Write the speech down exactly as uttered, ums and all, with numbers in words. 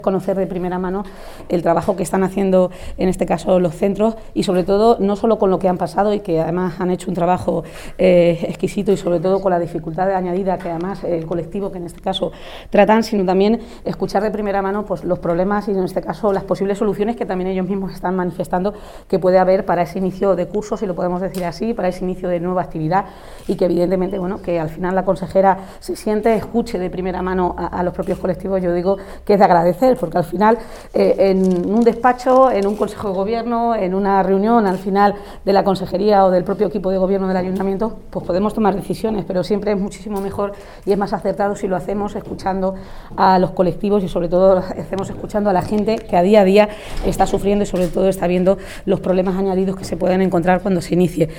Conocer de primera mano el trabajo que están haciendo en este caso los centros y sobre todo no solo con lo que han pasado y que además han hecho un trabajo eh, exquisito y sobre todo con la dificultad añadida que además el colectivo que en este caso tratan, sino también escuchar de primera mano pues los problemas y en este caso las posibles soluciones que también ellos mismos están manifestando que puede haber para ese inicio de curso, si lo podemos decir así, para ese inicio de nueva actividad y que evidentemente bueno que al final la consejera se siente, escuche de primera mano a, a los propios colectivos, yo digo que es de agradecer, porque al final eh, en un despacho, en un consejo de gobierno, en una reunión al final de la consejería o del propio equipo de gobierno del ayuntamiento, pues podemos tomar decisiones, pero siempre es muchísimo mejor y es más acertado si lo hacemos escuchando a los colectivos y sobre todo lo hacemos escuchando a la gente que a día a día está sufriendo y sobre todo está viendo los problemas añadidos que se pueden encontrar cuando se inicie.